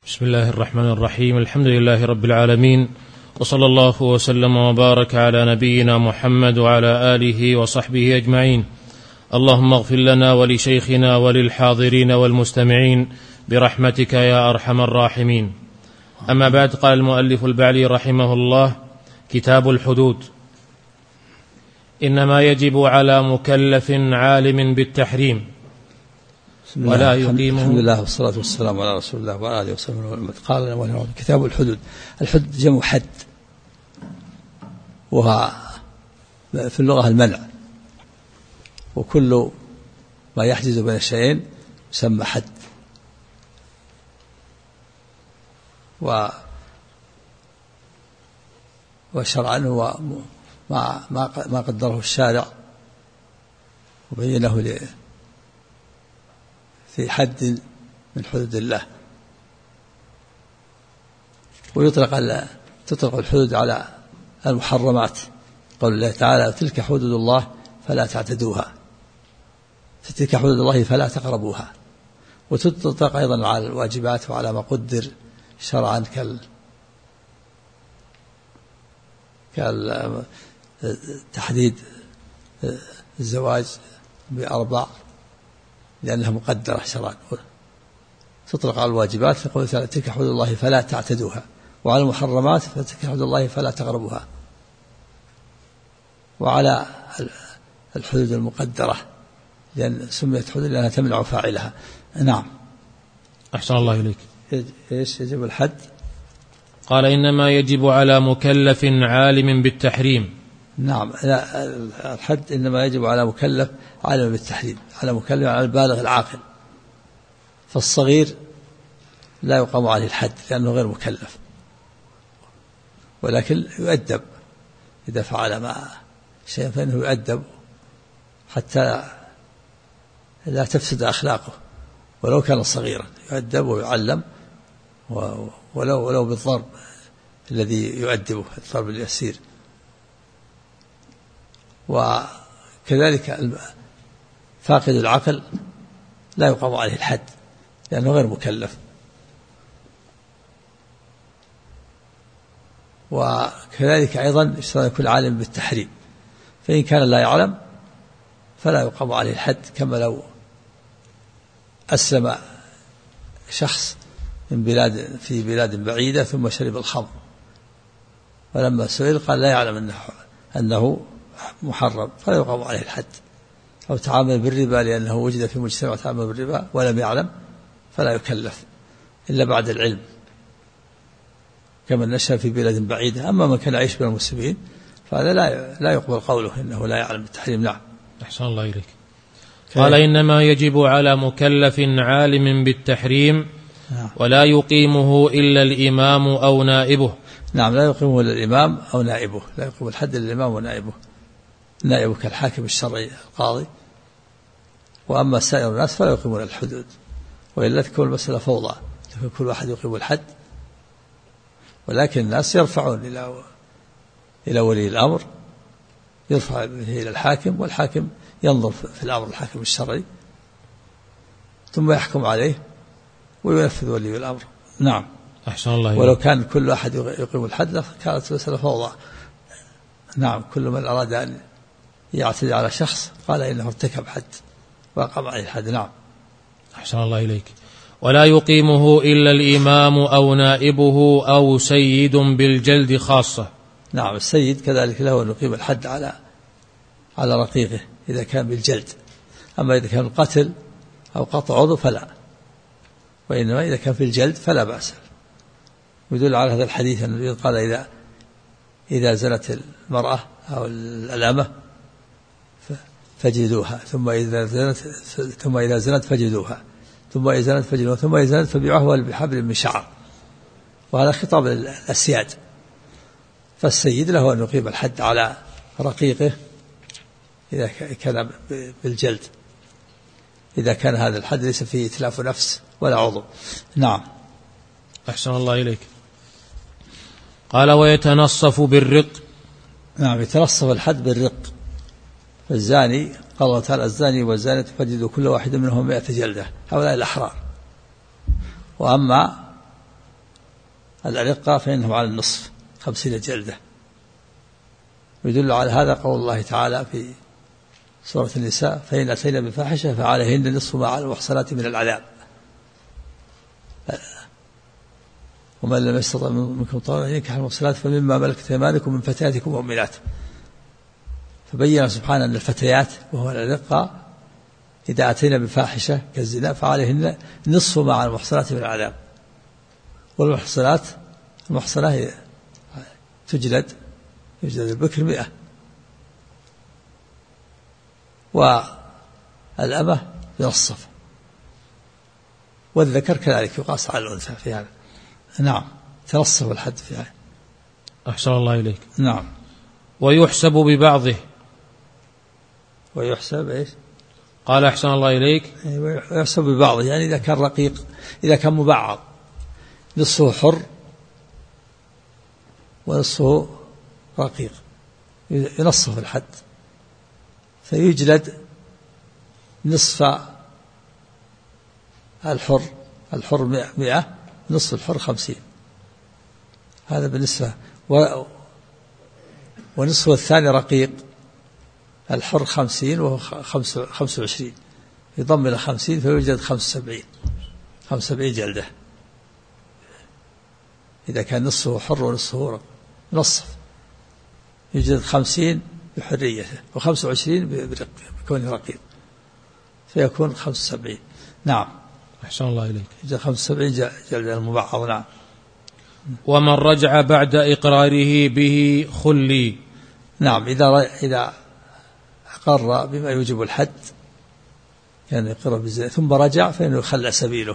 بسم الله الرحمن الرحيم. الحمد لله رب العالمين، وصلى الله وسلم وبارك على نبينا محمد وعلى آله وصحبه أجمعين. اللهم اغفر لنا ولشيخنا وللحاضرين والمستمعين برحمتك يا أرحم الراحمين. أما بعد، قال المؤلف البعلي رحمه الله: كتاب الحدود. إنما يجب على مكلف عالم بالتحريم ولا يقيمه. الحمد لله والصلاة والسلام على رسول الله وعلى آله وصحبه وسلم. قال كتاب الحدود. الحدود جمع حد، وهو في اللغة المنع، وكل ما يحجز بين الشيئين يسمى حد. وشرعا هو ما قدره الشارع وبينه في حد من حدود الله. تطلق الحدود على المحرمات، قول الله تعالى: تلك حدود الله فلا تعتدوها، تلك حدود الله فلا تقربوها. وتطلق أيضا على الواجبات وعلى ما قدر شرعا كالتحديد الزواج ب4 لأنها مقدرة شرعا. تطلق على الواجبات في قوله تعالى: تلك حدود الله فلا تعتدوها، وعلى المحرمات فتلك حدود الله فلا تقربوها، وعلى الحدود المقدرة لأن سميت حدود لأنها تمنع فاعلها. نعم. أحسن الله إليك. إيش يجب الحد؟ قال: إنما يجب على مكلف عالم بالتحريم. نعم، الحد إنما يجب على مكلف عالم بالتحريم، على مكلف على البالغ العاقل. فالصغير لا يقام عليه الحد لأنه غير مكلف، ولكن يؤدب إذا فعل ما شيء، فإنه يؤدب حتى لا تفسد أخلاقه، ولو كان صغيرا يؤدب ويعلم، ولو بالضرب الذي يؤدبه، الضرب اليسير. وكذلك فاقد العقل لا يقام عليه الحد لأنه غير مكلف. وكذلك أيضا يشترط يكون عالم بالتحريم، فإن كان لا يعلم فلا يقام عليه الحد، كما لو أسلم شخص في بلاد بعيدة ثم شرب الخمر، ولما سئل قال لا يعلم أنه محرم فلا يقام عليه الحد. أو تعامل بالربا لأنه وجد في مجتمع تعامل بالربا ولم يعلم فلا يكلف إلا بعد العلم، كما نشأ في بلاد بعيدة. أما من كان يعيش بين المسلمين فهذا لا يقبل قوله إنه لا يعلم التحريم. نعم. أحسن الله إليك. قال: إنما يجب على مكلف عالم بالتحريم ولا يقيمه إلا الإمام أو نائبه. نعم، لا يقيمه إلا الإمام أو نائبه، لا يقيم الحد إلا الإمام ونائبه. نائبه كالحاكم الشرعي القاضي. وأما سائر الناس فلا يقيمون الحدود، وإلا تكون المسألة فوضى، تكون كل واحد يقيم الحد. ولكن الناس يرفعون إلى ولي الأمر، يرفع إلى الحاكم، والحاكم ينظر في الأمر، الحاكم الشرعي، ثم يحكم عليه وينفذ ولي الأمر. نعم. أحسن الله. ولو كان كل أحد يقيم الحد كانت مسألة فوضى. نعم، كل من أراد أن يعتدي على شخص قال إنه ارتكب حد وأقام عليه الحد. نعم. أحسن الله إليك. ولا يقيمه إلا الإمام أو نائبه أو سيد بالجلد خاصة. نعم، السيد كذلك له أن يقيم الحد على رقيقه إذا كان بالجلد. أما إذا كان القتل أو قطع عضو فلا، وإنما إذا كان في الجلد فلا بأس. يدل على هذا الحديث أن النبي قال: إذا زنت المرأة أو الأمة فجلدوها، ثم إذا زنت فجلدوها، ثم إذا زنت فجلدوها، ثم إذا زنت فبيعوها بحبل من شعر. وهذا خطاب الأسياد. فالسيد له أن يقيم الحد على رقيقه إذا كان بالجلد، إذا كان هذا الحد ليس فيه إتلاف نفس ولا عضو. نعم. أحسن الله إليك. قال: ويتنصف بالرق. نعم، يتنصف الحد بالرق. فالزاني قال الله تعالى: الزاني والزانية فجلدوا كل واحد منهم 100 جلدة، هؤلاء الأحرار. وأما الأرقة فإنه على النصف 50 جلدة. ويدل على هذا قول الله تعالى في سورة النساء: فإن أتينا بفاحشة فعليهن نصف ما على المحصنات من العذاب، ومن لم يستطع منكم طولا أن ينكح المحصنات فمما ملكت أيمانكم من فتياتكم ومؤمنات. فبين سبحانه أن الفتيات وهو الأرقة إذا أتينا بفاحشة كالزنا فعليهن نصف ما على المحصنات من العذاب. والمحصنات المحصنة هي تجلد البكر 100، والأمة ينصف، والذكر كذلك يقاس على الأنثى في هذا. نعم، تنصف الحد في هذا. أحسن الله إليك. نعم. ويحسب ببعضه. ويحسب إيش؟ قال أحسن الله إليك. ويحسب ببعضه، يعني إذا كان رقيق، إذا كان مبعض نصفه حر ونصفه رقيق ينصف الحد، فيجلد نصف الحر 100، نصف الحر 50. هذا بالنسبة. ونصف الثاني رقيق، الحر 50 وهو 25، يضم إلى 50 فيوجد 75 جلدة. إذا كان نصفه حر ونصفه رقيق نصف، يوجد 50 بحريته و25 بكونه رقيق، فيكون 75. نعم. أحسن الله إليك. يوجد 75 جلدة المبعض. نعم. ومن رجع بعد إقراره به خلي. نعم، إذا أقر بما يوجب الحد، يعني يقر بالزنا ثم رجع فإنه يخلى سبيله،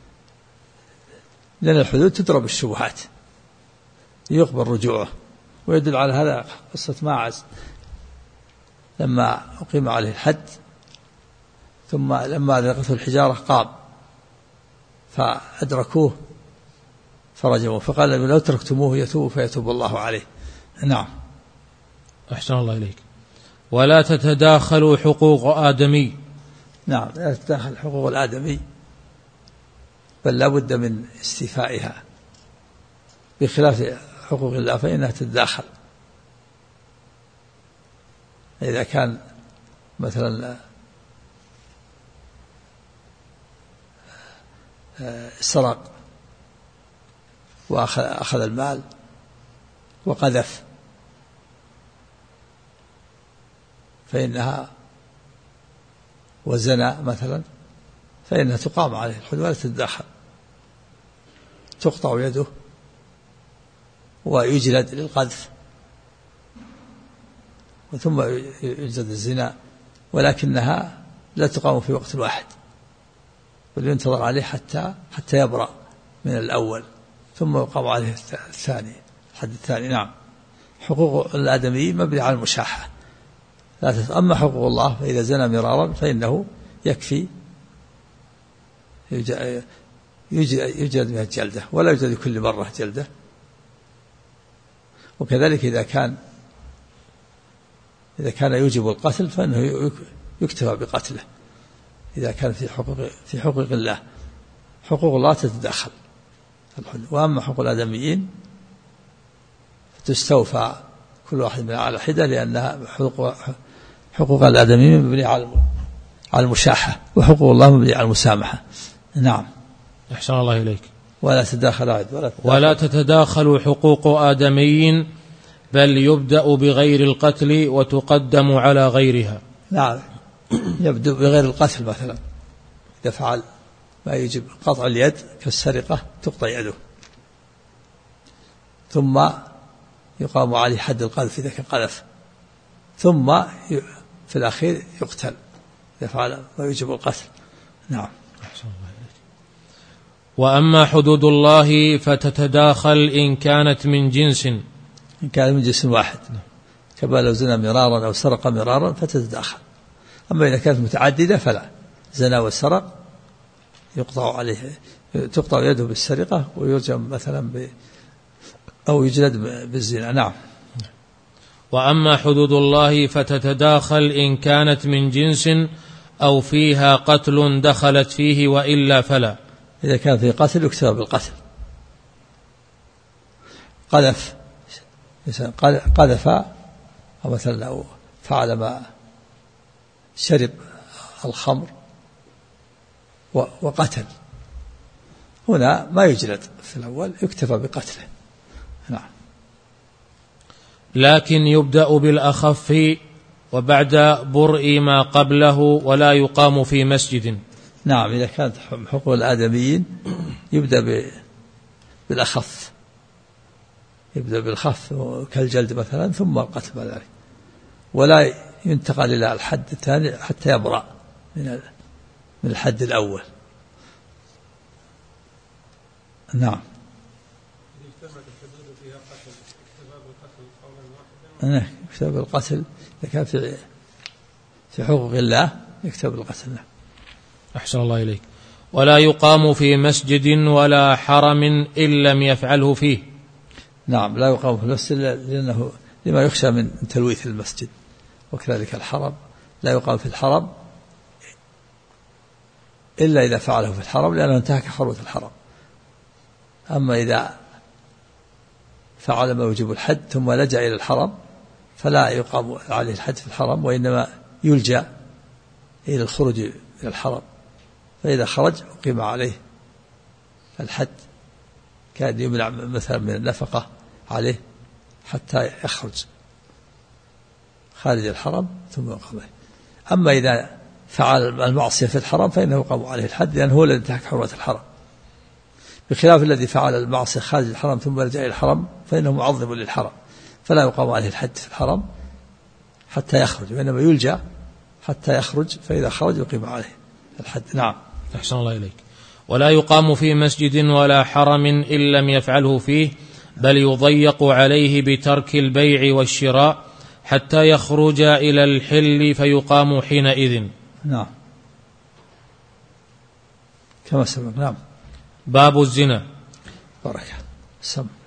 لأن الحدود تضرب الشبهات، يقبل رجوعه. ويدل على هذا قصة ماعز لما أقيم عليه الحد، ثم لما ذاقته الحجارة قام فأدركوه فرجموه، فقال لو تركتموه يتوب فيتوب الله عليه. نعم. أحسن الله إليك. ولا تتداخل حقوق آدمي. نعم، لا تتداخل حقوق الآدمي، بل لا بد من استيفائها، بخلاف حقوق الله فإنها تتداخل. إذا كان مثلا سرق وأخذ المال وقذف، فإنها وزنا مثلا، فإنها تقام عليه الحدود ولا تتداخل، تقطع يده ويجلد للقذف، ثم يجلد الزنا، ولكنها لا تقام في وقت واحد، بل ينتظر عليه حتى يبرأ من الأول، ثم يقام عليه الثاني، الحد الثاني. نعم. حقوق الآدمي مبني على المشاحة. أما حقوق الله فإذا زنى مرارا فإنه يكفي يجلد 100 جلدة، ولا يجلد كل مرة جلدة. وكذلك إذا كان يوجب القتل فإنه يكتفى بقتله، إذا كان في حقوق الله. حقوق الله تتدخل، وأما حقوق الآدميين تستوفى كل واحد منها على حدة، لأنها حقوق الآدميين مبنية على المشاحة، وحقوق الله مبنية على المسامحة. نعم. أحسن الله إليك. ولا تتداخل حقوق آدميين، بل يبدأ بغير القتل وتقدم على غيرها. نعم، يبدأ بغير القتل، مثلا إذا فعل ما يجب قطع اليد كالسرقة تقطع يده، ثم يقام عليه حد القذف إذا كان قذف، ثم في الأخير يقتل إذا فعل ما يجب القتل. نعم. وأما حدود الله فتتداخل إن كانت من جنس واحد، كما لو زنى مرارا أو سرق مرارا فتتداخل. أما إذا كانت متعددة فلا، زنى وسرق تقطع يده بالسرقة ويرجم مثلا أو يجلد بالزنا. نعم. وأما حدود الله فتتداخل إن كانت من جنس أو فيها قتل دخلت فيه، وإلا فلا. إذا كان في قتل يكتفى بالقتل، قذف قذف، أو مثلا لو فعل ما شرب الخمر وقتل، هنا ما يجلد في الأول، يكتفى بقتله. نعم. لكن يبدأ بالأخف وبعد برء ما قبله، ولا يقام في مسجد. نعم، إذا كانت حقوق الآدميين يبدأ بالأخف، يبدأ بالخف كالجلد مثلا، ثم القتل بعد ذلك، ولا ينتقل إلى الحد الثاني حتى يبرأ من الحد الأول. نعم. يكتب القتل إذا كان في حقوق الله، يكتب القتل. نعم. أحسن الله إليك. ولا يقام في مسجد ولا حرم إن لم يفعله فيه. نعم، لا يقام في المسجد لأنه لما يخشى من تلويث المسجد، وكذلك الحرم لا يقام في الحرم إلا إذا فعله في الحرم لأنه انتهك حرمة الحرم. أما إذا فعل ما يوجب الحد ثم لجأ إلى الحرم فلا يقام عليه الحد في الحرم، وإنما يلجأ إلى الخروج إلى الحرم، فإذا خرج أقيم عليه الحد، كان يمنع مثلا من النفقة عليه حتى يخرج خارج الحرم ثم يقام عليه. أما إذا فعل المعصية في الحرم فإنه يقام عليه الحد، لأنه هو الذي انتهك حرمة الحرم، بخلاف الذي فعل المعصية خارج الحرم ثم رجع إلى الحرم فإنه معظم للحرم، فلا يقام عليه الحد في الحرم حتى يخرج، وإنما يلجأ حتى يخرج، فإذا خرج يقيم عليه الحد. نعم. أحسن الله إليك. ولا يقام في مسجد ولا حرم إن لم يفعله فيه، بل يضيق عليه بترك البيع والشراء حتى يخرج إلى الحل فيقام حينئذ. نعم، كما سبق. نعم. باب الزنا. بركة. سم.